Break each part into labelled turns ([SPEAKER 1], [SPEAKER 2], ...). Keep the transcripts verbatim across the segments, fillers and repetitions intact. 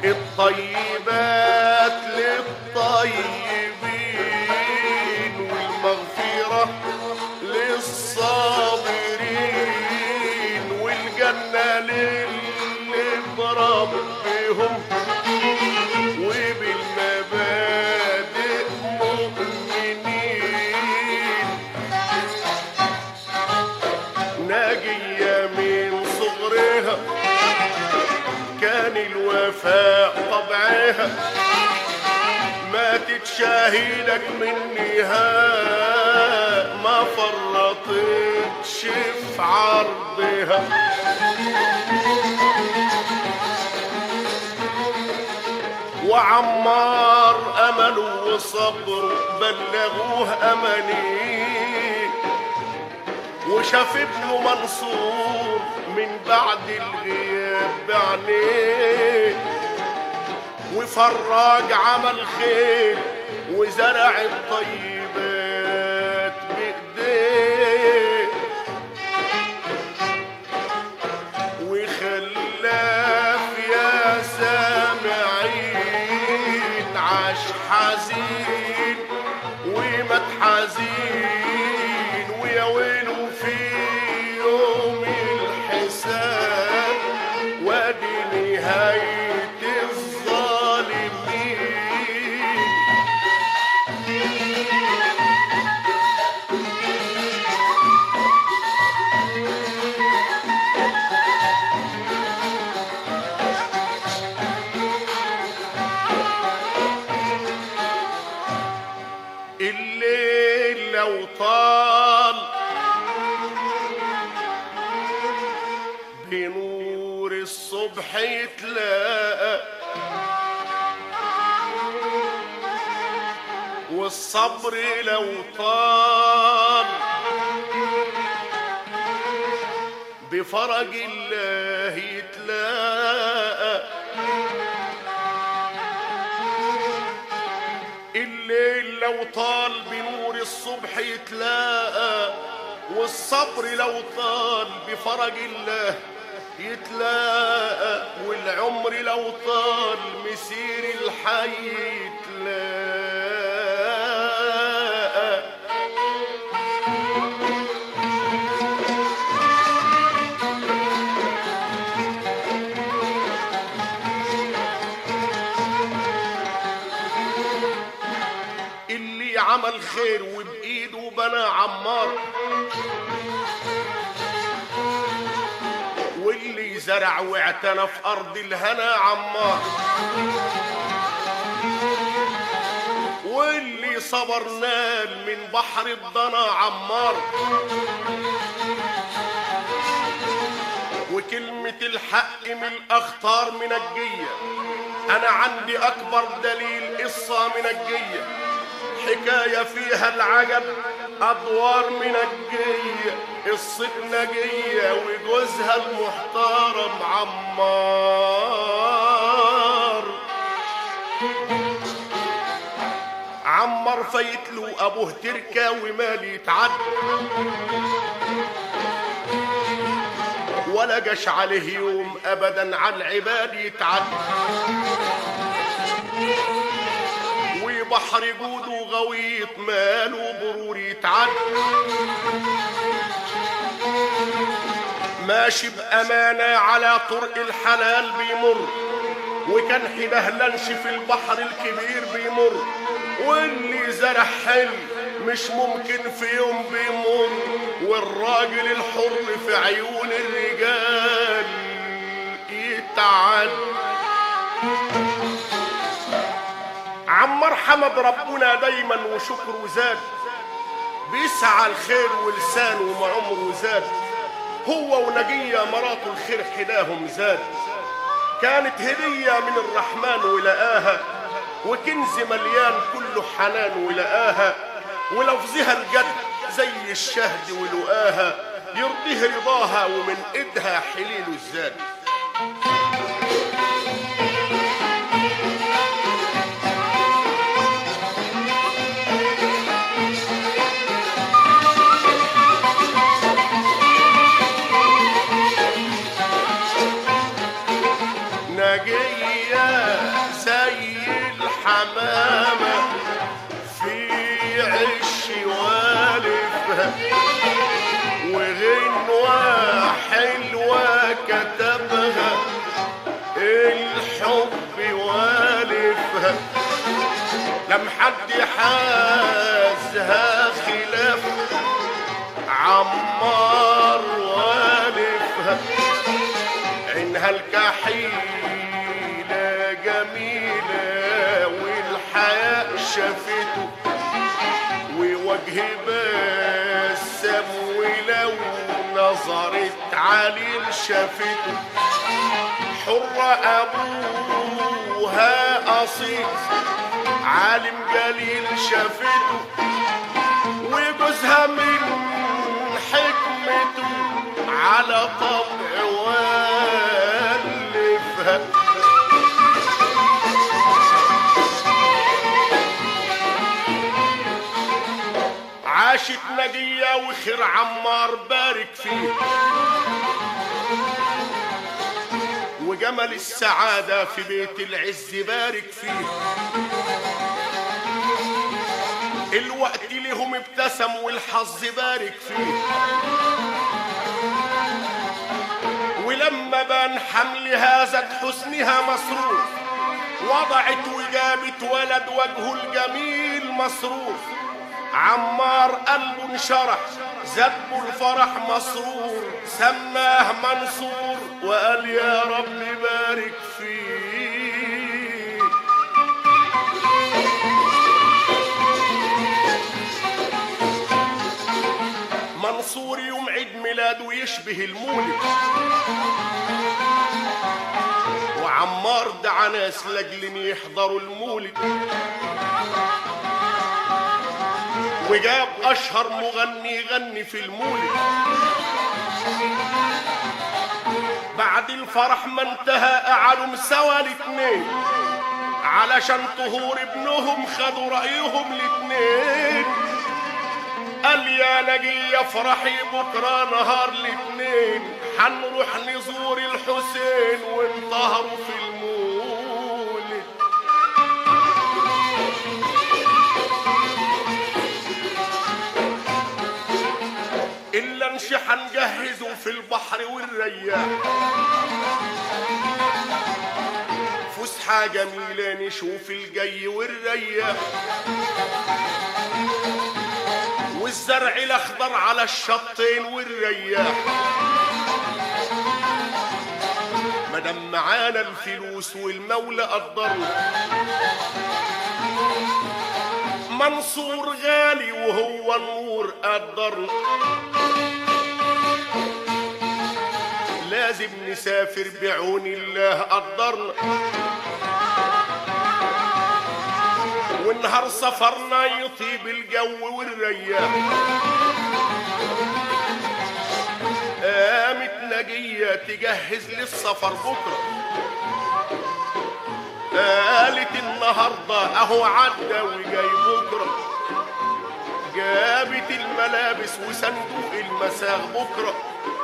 [SPEAKER 1] الطيبات للطيبين والمغفرة للصابرين والجنة للي بربهم وبالمبادئ مؤمنين. ناجية من صغرها كان الوفاء طبعها، ماتت شهيدك منها ما فرطتش في عرضها. وعمار أمله وصبره بلغوه أمانيه، وشاف ابنه منصور من بعد الغياب بعينيه، وفراج عمل خير وزرع الطيبات بإيديه، وخلاف يا سامعين عاش حزين ومات حزين، ويا ويله في يوم الحساب وادي نهاية الظالمين. الليل لو طال بنور الصبح يتلاقى، والصبر لو طال بفرج الله يتلاقى. الليل لو طال بنور الصبح يتلاقى، والصبر لو طال بفرج الله يتلاقى، والعمر لو طال مسير الحي يتلاقى. اللي عمل خير وبإيده بنى عمار، واللي زرع واعتنى في أرض الهنا عمار، واللي صبر نال من بحر الضنا عمار. وكلمة الحق من الأخطار منجية، أنا عندي أكبر دليل قصة منجية، حكاية فيها العجب أدوار منجية، قصة نجية وجوزها المحترم عمار. عمار فايتله أبوه تركة ومال يتعد، ولا جاش عليه يوم أبدا على العباد يتعد، وبحر جوده غويط ماله برور يتعد. ماشي بأمانة على طرق الحلال بيمر، وكان حدهلنش في البحر الكبير بيمر، واللي زرع حلم مش ممكن في يوم بيمر، والراجل الحر في عيون الرجال يتعد. عمار حمد ربنا دايما وشكره زاد، بيسعى الخير ولسانه وما عمره زاد، هو ونجية مراته الخير حداهم زاد. كانت هدية من الرحمن ولقاها، وكنز مليان كله حنان ولقاها، ولفظها الجد زي الشهد ولقاها، يرضيه رضاها ومن ايدها حليل الزاد. نجية زي الحمامة في عش والفها، وغنوة حلوة كتبها الحب والفها، لم حد حازها خلاف عمار والفها، عينها الكحيلة جميلة والحياء شافته، ووجه بسم ولو نظرت عليه شافته، حرة أبوها أصيل عالم جليل شافته، وجوزها من حكمته على طبع والفها. عاشت نجية وخير عمار بارك فيه، وجمل السعادة في بيت العز بارك فيه، الوقت لهم ابتسم والحظ بارك فيه، ولما بان حملها زاد حسنها مسرور، وضعت وجابت ولد وجهه الجميل مسرور، عمار قلبه انشرح زاد الفرح مسرور، سماه منصور وقال يا رب بارك فيه. منصور يوم عيد ميلاده يشبه المولد، وعمار دعا ناس لاجل يحضروا المولد، وجاب اشهر مغني يغني في المولد. بعد الفرح ما انتهى قعدوا سوا الاتنين، علشان طهور ابنهم خدوا رايهم الاتنين، قال يا نجية افرحي بكره نهار الاتنين، هنروح نزور الحسين وانطهروا في المولد. إلا نشي هنجهزه في البحر والرياح، فسحة جميلة نشوف الجي والرياح، والزرع الأخضر على الشطين والرياح، مدام معانا الفلوس والمولى قدرنا، منصور غالي وهو النور قدرنا، لازم نسافر بعون الله قدرنا، والنهار سفرنا يطيب الجو والرياح. قامت نجية تجهز للسفر بكرة، قالت النهارده اهو عدى وجاي بكره، جابت الملابس وصندوق المساغ بكره،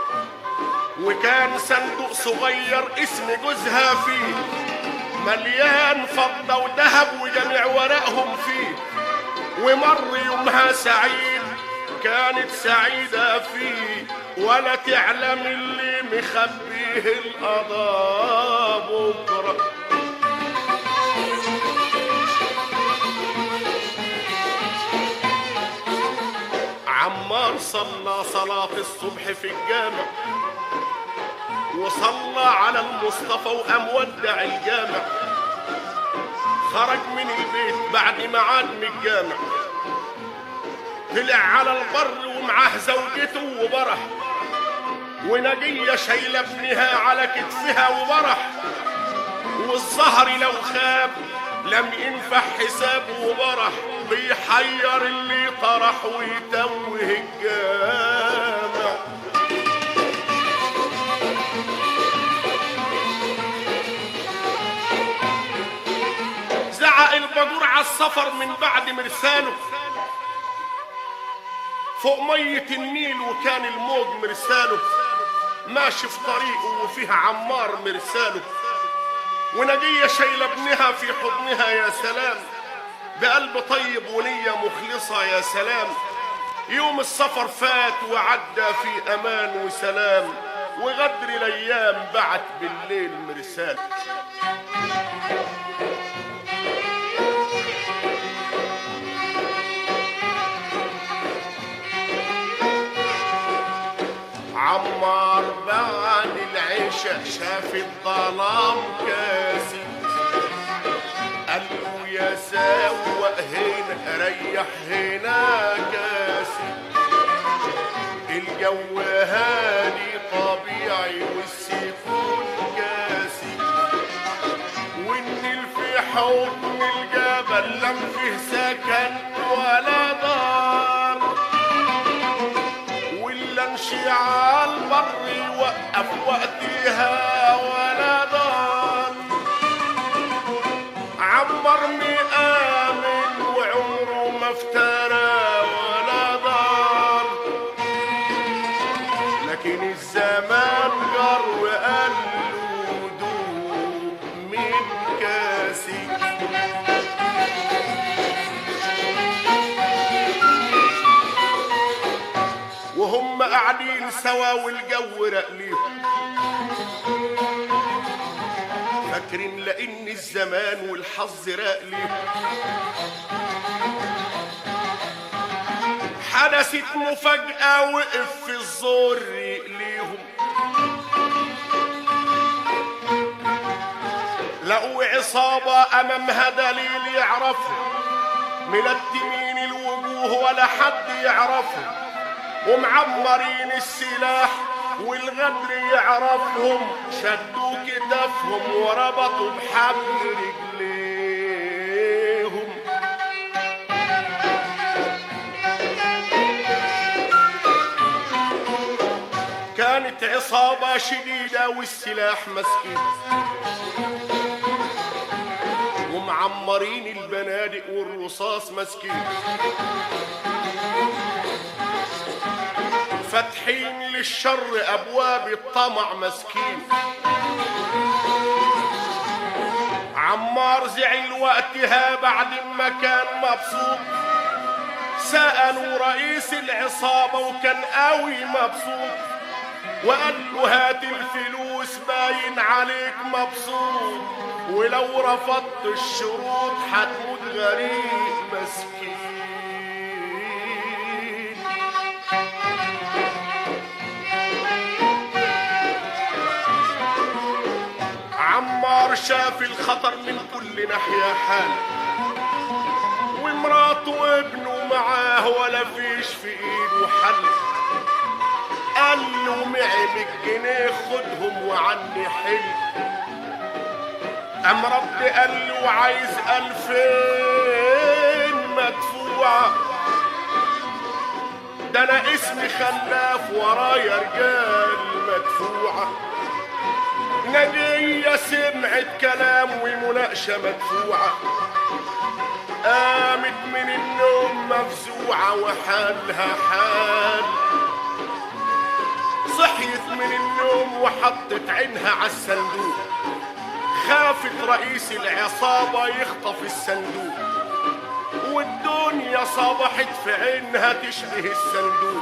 [SPEAKER 1] وكان صندوق صغير اسم جوزها فيه مليان فضه وذهب وجميع ورقهم فيه، ومر يومها سعيد كانت سعيده فيه، ولا تعلم اللي مخبيه القضاء بكره. عمار صلى صلاة الصبح في الجامع، وصلى على المصطفى وقام ودع الجامع، خرج من البيت بعد ميعاد من الجامع، طلع على البر ومعاه زوجته وبرح، ونجية شايلة ابنها على كتفها وبرح، والزهر لو خاب لم ينفع حسابه وبرح، بيحير اللي طرح ويتوه الجامع. زعق البدور على السفر من بعد مرساله فوق مية النيل، وكان الموج مرساله، ماشي في طريقه وفيها عمار مرساله، ونجية شايلة ابنها في حضنها يا سلام، بقلب طيب ونية مخلصة يا سلام. يوم السفر فات وعدى في امان وسلام، وغدر الايام بعت بالليل مرسال. عمار بعد العشاء شاف الظلام كاسي، قال له يا سواق هنا ريح هنا كاسي، الجو هادي طبيعي والسكون كاسي، والنيل في حضن الجبل لم فيه سكن ولا دار، ولا امشي على البر يوقف وقتها ولا دار. عمر مآمن وعمره ما افترى ولا دار، لكن الزمان جر وقال له دوب من كاسي. وهم قاعدين سوا والجو رقليهم، فاكرين لان الزمان والحظ راقليهم. حدثت مفاجأة وقف في الزور ليهم، لقوا عصابة أمامها دليل يعرفهم، ملتمين الوجوه ولا حد يعرفهم، ومعمرين السلاح والغدر يعرفهم، شدوا كتافهم وربطوا بحبل رجليهم. كانت عصابة شديدة والسلاح مسكين، ومعمرين البنادق والرصاص مسكين، فاتحين للشر ابواب الطمع مسكين. عمار زعل وقتها بعد ما كان مبسوط، سألوا رئيس العصابة وكان قوي مبسوط، وقال له هات الفلوس باين عليك مبسوط، ولو رفضت الشروط هتموت غريب مسكين. عمار شاف الخطر من كل ناحية حال، ومراته وابنه معاه ولا فيش في ايده حل. قال له معي بالجنيه خدهم وعني حل. قام ربي قال له عايز الفين مدفوعة، ده انا اسمي خلاف ورايا رجال مدفوعة. نجية سمعت كلام ومناقشة مدفوعة، قامت من النوم مفزوعة وحالها حال. صحيت من النوم وحطت عينها عالصندوق، خافت رئيس العصابة يخطف الصندوق، والدنيا صبحت في عينها تشبه الصندوق.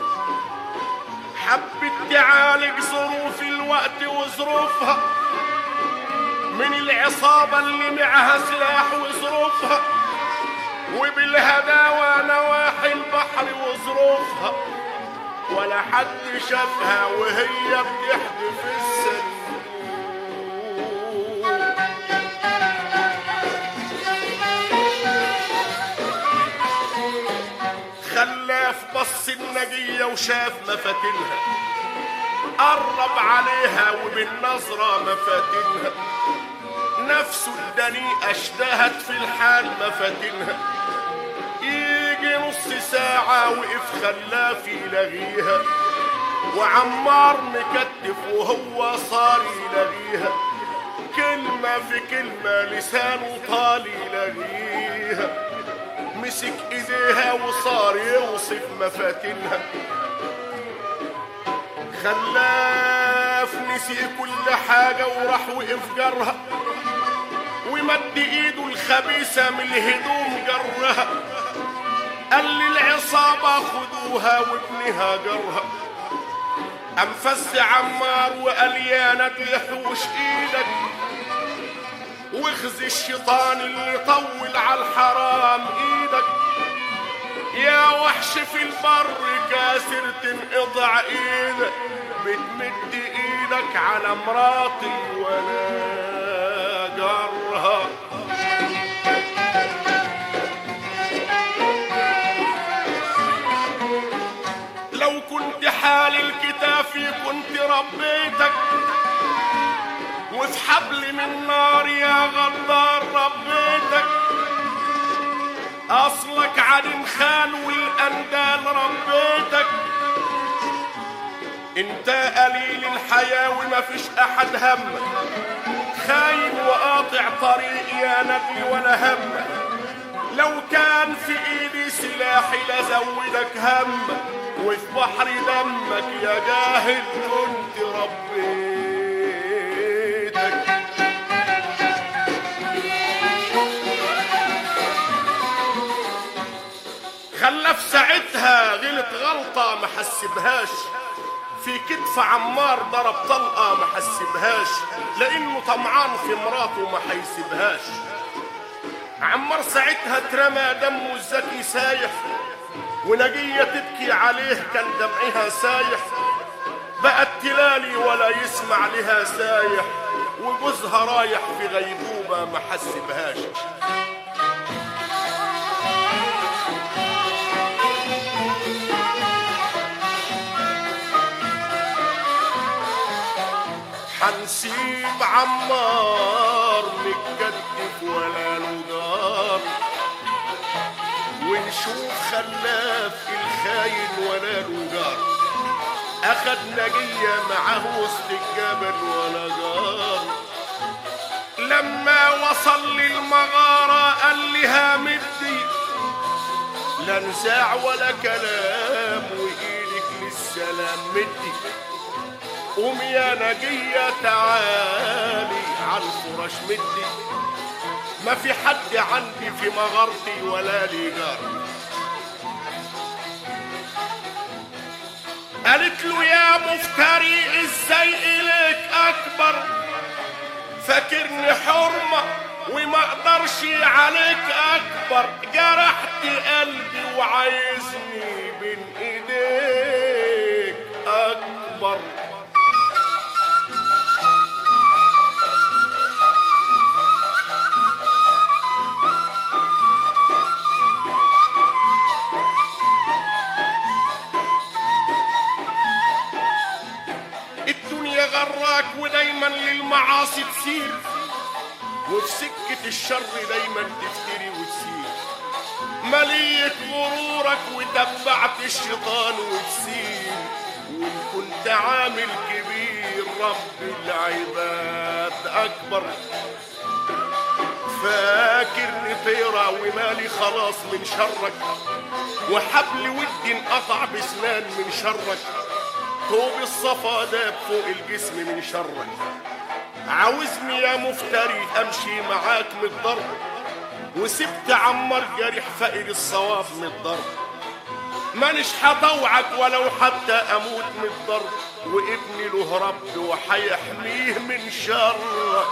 [SPEAKER 1] حبت تعالج ظروف الوقت وظروفها من العصابة اللي معها سلاح وظروفها، وبالهداوى نواحي البحر وظروفها، ولا حد شافها وهي بتحدف الصندوق. خلاف بص النجية وشاف مفاتنها، قرب عليها وبالنظرة مفاتنها، نفسه الدنيئة اشتهت في الحال مفاتنها. يجي نص ساعة وقف خلاف يلاغيها، وعمار مكتف وهو صار يلاغيها، كلمة في كلمة لسانه طال يلاغيها. مسك ايديها وصار يوصف مفاتنها، خلاف نسي كل حاجة وراح وقف جرها، ومد ايده الخبيثة من الهدوم جرها، قال لي العصابة خدوها وابنها جرها. انفس عمار وقال يا ندل حوش ايدك واخزي الشيطان اللي طول على الحرام ايدك. يا وحش في البر كاسر تنقطع ايدك، بتمد ايدك على مراتي ولا جرها. لو كنت حال الكتافي كنت ربيتك، وفي حبل من نار يا غدار ربيتك. اصلك عدم خال والاندال ربيتك. انت قليل الحياة وما فيش احد همك، خاين وقاطع طريق يا نبي ولا همك. لو كان في ايدي سلاحي لزودك همك، وفي بحر دمك يا جاهل كنت ربيتك. خلف ساعتها غلط غلطة ما حسبهاش، في كتف عمار ضرب طلقة ما حسبهاش، لانه طمعان في مراته ما حيسيبهاش. عمار ساعتها اترمى دمه الزكي سايح، ونجية تبكي عليه كان دمعها سايح. بقت تلالي ولا يسمع لها سايح، وجوزها رايح في غيبوبة ما حسبهاش. حنسيب عمار متكتف ولا نجار، ونشوف خلاف الخاين ولا نجار. اخد نجية معاه وسط الجبل ولا جار. لما وصل للمغارة قال لها مدي، لا نزاع ولا كلام وايدك للسلام مدي. قوم يا نجية تعالي عالفرش مدي، ما في حد عندي في مغارتي ولا لي جار. قالت له يا مفتري ازاي اليك اكبر، فاكرني حرمة وما اقدرش عليك اكبر. جرحت قلبي وعايزني بين ايديك اكبر. غراك ودايما للمعاصي تسير، وفي سكة الشر دايما تفتري وتسير. مليت غرورك وتبعت الشيطان وتسير، وان كنت عامل كبير رب العباد اكبر. فاكرني طيرة ومالي خلاص من شرك، وحبل ودي انقطع بسنان من شرك. طوب الصفا داب فوق الجسم من شرك. عاوزني يا مفتري امشي معاك من الضرب، وسبت عمار جريح فقد الصواب من الضرب. مانيش هطوعك ولو حتى اموت من الضرب، وابني له رب وحيحميه من شرك.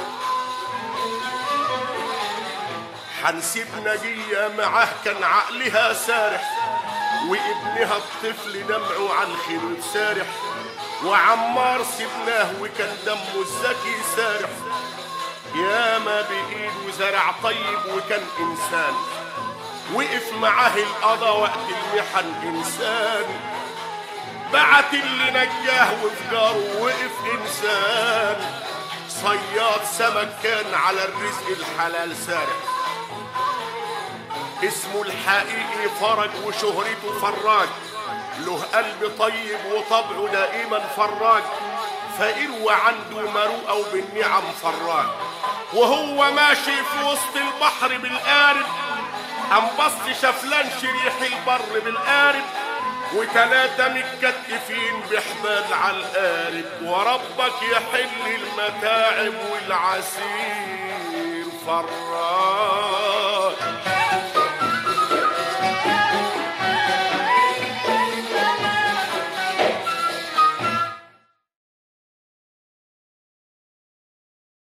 [SPEAKER 1] حنسيب نجية معاه كان عقلها سارح، وابنها الطفل دمعه عن خير سارح. وعمار سبناه وكان دمه الزكي سارح. ياما بايده زرع طيب وكان انسان، وقف معاه القضا وقت المحن انسان. بعت اللي نجاه وفجاره وقف انسان. صياد سمك كان على الرزق الحلال سارح. اسمه الحقيقي فرج وشهرته فراج، له قلب طيب وطبعه دائما فراج. فقير وعنده مروءة وبالنعم فراج. وهو ماشي في وسط البحر بالقارب، انبسط شفلان شريح البر بالقارب. وتلاتة متكتفين بحبال على القارب. وربك يحل المتاعب والعسير فرح